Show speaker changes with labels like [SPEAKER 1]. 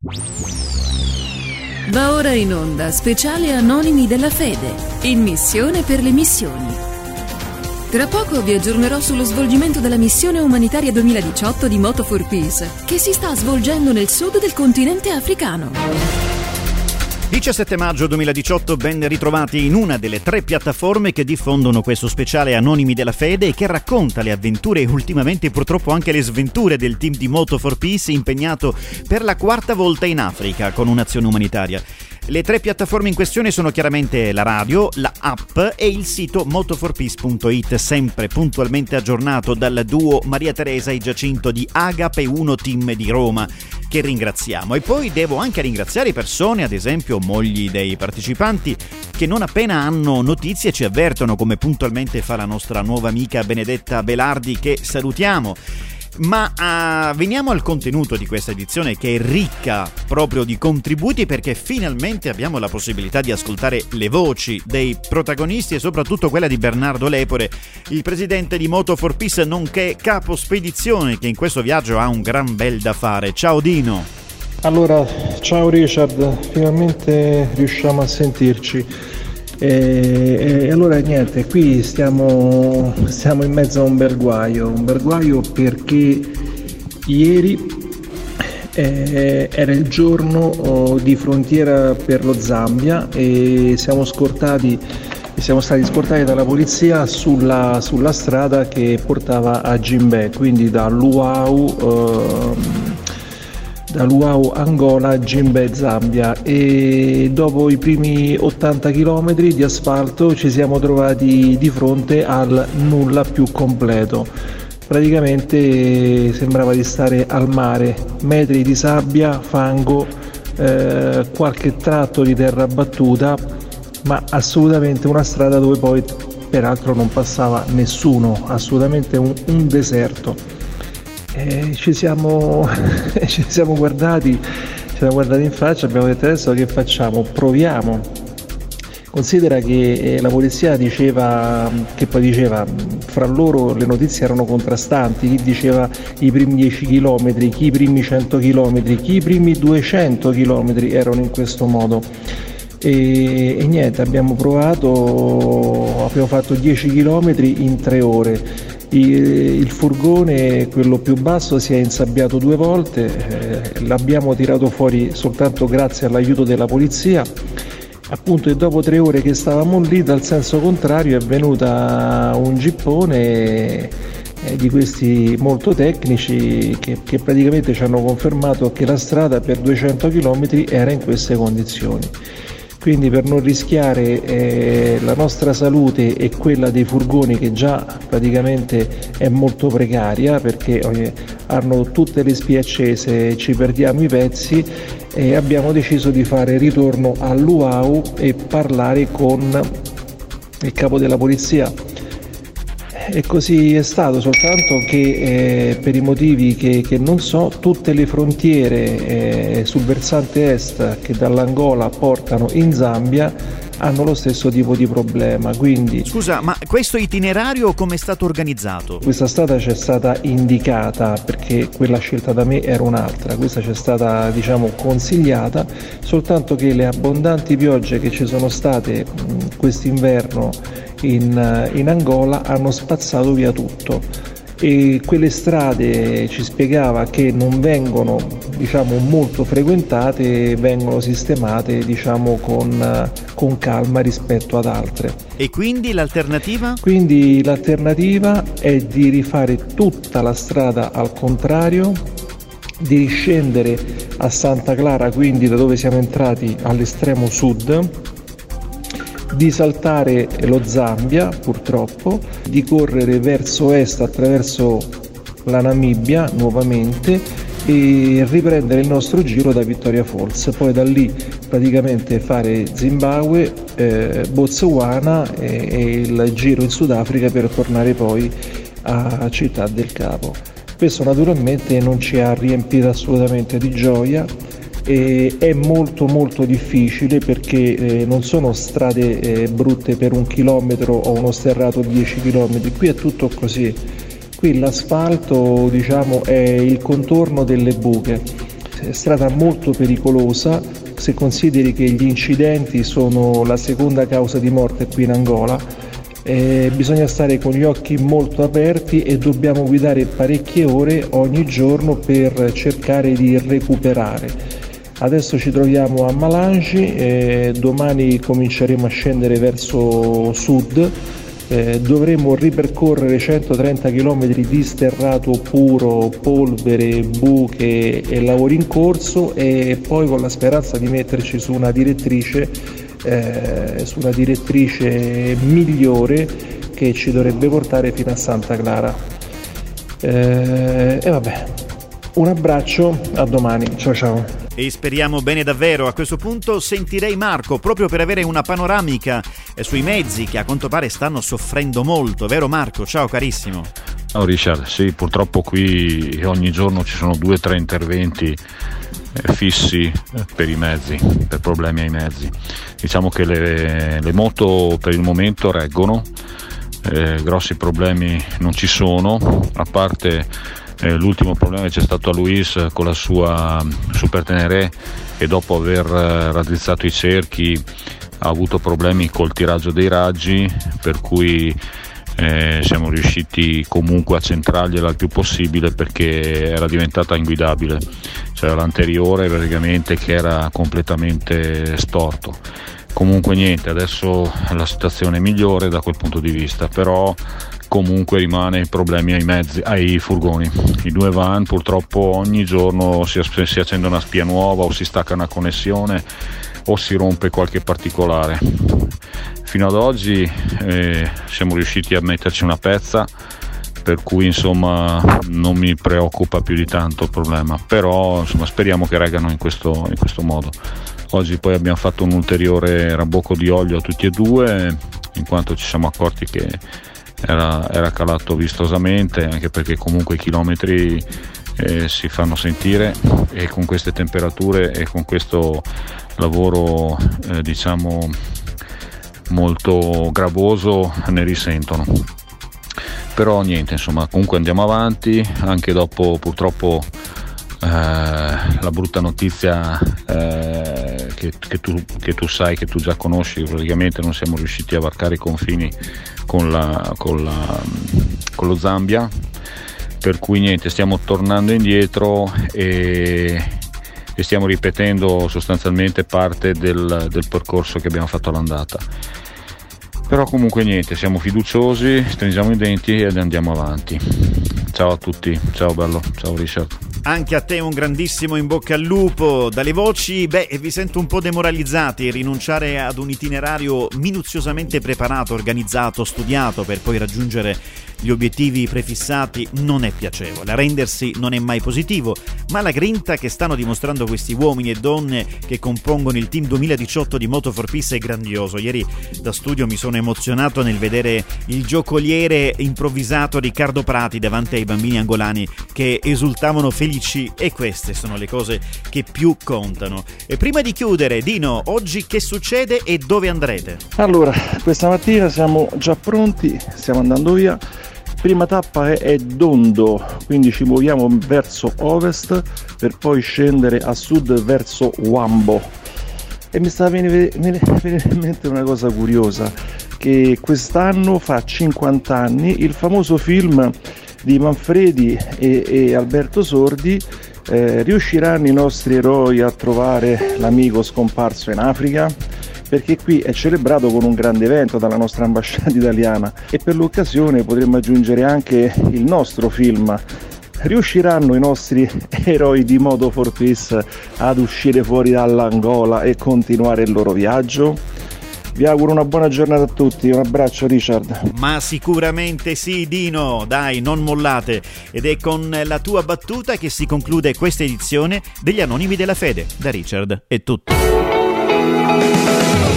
[SPEAKER 1] Va ora in onda speciale Anonimi della Fede, in missione per le missioni. Tra poco vi aggiornerò sullo svolgimento della missione umanitaria 2018 di Moto for Peace, che si sta svolgendo nel sud del continente africano.
[SPEAKER 2] 17 maggio 2018, ben ritrovati in una delle 3 piattaforme che diffondono questo speciale Anonimi della Fede e che racconta le avventure e ultimamente purtroppo anche le sventure del team di Moto for Peace impegnato per la 4ª volta in Africa con un'azione umanitaria. Le 3 piattaforme in questione sono chiaramente la radio, la app e il sito motoforpeace.it, sempre puntualmente aggiornato dal duo Maria Teresa e Giacinto di Agape 1 Team di Roma, che ringraziamo. E poi devo anche ringraziare persone, ad esempio mogli dei partecipanti, che non appena hanno notizie ci avvertono, come puntualmente fa la nostra nuova amica Benedetta Belardi, che salutiamo. Ma veniamo al contenuto di questa edizione, che è ricca proprio di contributi, perché finalmente abbiamo la possibilità di ascoltare le voci dei protagonisti e soprattutto quella di Bernardo Lepore, il presidente di Moto for Peace nonché capo spedizione, che in questo viaggio ha un gran bel da fare. Ciao Dino.
[SPEAKER 3] Allora, ciao Richard, finalmente riusciamo a sentirci. E allora niente, qui stiamo in mezzo a un bel guaio perché ieri era il giorno di frontiera per lo Zambia e siamo stati scortati dalla polizia sulla strada che portava a Jimbe, quindi da Luau Angola a Jimbe Zambia, e dopo i primi 80 km di asfalto ci siamo trovati di fronte al nulla più completo. Praticamente sembrava di stare al mare, metri di sabbia, fango, qualche tratto di terra battuta, ma assolutamente una strada dove poi peraltro non passava nessuno, assolutamente un deserto. Ci siamo guardati in faccia, abbiamo detto: adesso che facciamo? Proviamo. Considera che la polizia diceva, fra loro le notizie erano contrastanti, chi diceva i primi 10 km, chi i primi 100 km, chi i primi 200 km erano in questo modo. E niente, abbiamo fatto 10 km in 3 ore. Il furgone, quello più basso, si è insabbiato 2 volte, l'abbiamo tirato fuori soltanto grazie all'aiuto della polizia, appunto, e dopo 3 ore che stavamo lì, dal senso contrario è venuta un gippone di questi molto tecnici che praticamente ci hanno confermato che la strada per 200 km era in queste condizioni. Quindi, per non rischiare la nostra salute e quella dei furgoni, che già praticamente è molto precaria perché hanno tutte le spie accese, ci perdiamo i pezzi, abbiamo deciso di fare ritorno a Luau e parlare con il capo della polizia. E così è stato, soltanto che per i motivi che non so, tutte le frontiere sul versante est che dall'Angola portano in Zambia hanno lo stesso tipo di problema. Quindi,
[SPEAKER 2] scusa, ma questo itinerario come è stato organizzato?
[SPEAKER 3] Questa strada ci è stata indicata, perché quella scelta da me era un'altra, questa ci è stata consigliata, soltanto che le abbondanti piogge che ci sono state quest'inverno in Angola hanno spazzato via tutto, e quelle strade, ci spiegava, che non vengono molto frequentate, vengono sistemate con calma rispetto ad altre.
[SPEAKER 2] E quindi l'alternativa?
[SPEAKER 3] Quindi l'alternativa è di rifare tutta la strada al contrario, di riscendere a Santa Clara, quindi da dove siamo entrati all'estremo sud, di saltare lo Zambia purtroppo, di correre verso est attraverso la Namibia nuovamente e riprendere il nostro giro da Victoria Falls, poi da lì praticamente fare Zimbabwe, Botswana e il giro in Sudafrica per tornare poi a Città del Capo. Questo naturalmente non ci ha riempito assolutamente di gioia, e è molto molto difficile perché non sono strade brutte per 1 chilometro o uno sterrato 10 chilometri, qui è tutto così. Qui l'asfalto è il contorno delle buche, strada molto pericolosa, se consideri che gli incidenti sono la seconda causa di morte qui in Angola. Bisogna stare con gli occhi molto aperti e dobbiamo guidare parecchie ore ogni giorno per cercare di recuperare. Adesso ci troviamo a Malangi, domani cominceremo a scendere verso sud. Dovremo ripercorrere 130 km di sterrato puro, polvere, buche e lavori in corso, e poi con la speranza di metterci su una direttrice migliore che ci dovrebbe portare fino a Santa Clara. E vabbè, un abbraccio, a domani, ciao.
[SPEAKER 2] E speriamo bene davvero. A questo punto sentirei Marco proprio per avere una panoramica sui mezzi che a quanto pare stanno soffrendo molto, vero Marco? Ciao carissimo.
[SPEAKER 4] Ciao Richard, sì, purtroppo qui ogni giorno ci sono 2 o 3 interventi fissi per i mezzi, per problemi ai mezzi. Diciamo che le moto per il momento reggono, grossi problemi non ci sono, a parte l'ultimo problema che c'è stato a Luis con la sua Super Tenere, e dopo aver raddrizzato i cerchi ha avuto problemi col tiraggio dei raggi, per cui siamo riusciti comunque a centrargliela il più possibile perché era diventata inguidabile, cioè l'anteriore praticamente che era completamente storto. Comunque niente, adesso la situazione è migliore da quel punto di vista, però comunque rimane i problemi ai furgoni. I 2 van purtroppo ogni giorno si accende una spia nuova, o si stacca una connessione o si rompe qualche particolare. Fino ad oggi siamo riusciti a metterci una pezza, per cui insomma non mi preoccupa più di tanto il problema, però insomma speriamo che reggano in questo modo. Oggi poi abbiamo fatto un ulteriore rabocco di olio a tutti e 2, in quanto ci siamo accorti che era calato vistosamente, anche perché comunque i chilometri si fanno sentire, e con queste temperature e con questo lavoro diciamo molto gravoso ne risentono. Però niente, insomma comunque andiamo avanti, anche dopo purtroppo la brutta notizia che tu sai, che tu già conosci, praticamente non siamo riusciti a varcare i confini con lo Zambia, per cui niente, stiamo tornando indietro e stiamo ripetendo sostanzialmente parte del percorso che abbiamo fatto all'andata. Però comunque niente, siamo fiduciosi, stringiamo i denti ed andiamo avanti. Ciao a tutti, ciao bello, ciao Richard.
[SPEAKER 2] Anche a te un grandissimo in bocca al lupo. Dalle voci, vi sento un po' demoralizzati. Rinunciare ad un itinerario minuziosamente preparato, organizzato, studiato per poi raggiungere gli obiettivi prefissati non è piacevole. Arrendersi non è mai positivo, ma la grinta che stanno dimostrando questi uomini e donne che compongono il team 2018 di Moto4Peace è grandioso. Ieri da studio mi sono emozionato nel vedere il giocoliere improvvisato Riccardo Prati davanti ai bambini angolani che esultavano felici, e queste sono le cose che più contano. E prima di chiudere, Dino, oggi che succede e dove andrete?
[SPEAKER 3] Allora, questa mattina siamo già pronti, stiamo andando via. Prima tappa è Dondo, quindi ci muoviamo verso ovest per poi scendere a sud verso Wambo. E mi sta venendo in mente una cosa curiosa, che quest'anno fa 50 anni il famoso film di Manfredi e Alberto Sordi. Riusciranno i nostri eroi a trovare l'amico scomparso in Africa? Perché qui è celebrato con un grande evento dalla nostra ambasciata italiana, e per l'occasione potremmo aggiungere anche il nostro film. Riusciranno i nostri eroi di Moto4Peace ad uscire fuori dall'Angola e continuare il loro viaggio? Vi auguro una buona giornata a tutti, un abbraccio Richard.
[SPEAKER 2] Ma sicuramente sì, Dino, dai, non mollate. Ed è con la tua battuta che si conclude questa edizione degli Anonimi della Fede. Da Richard è tutto.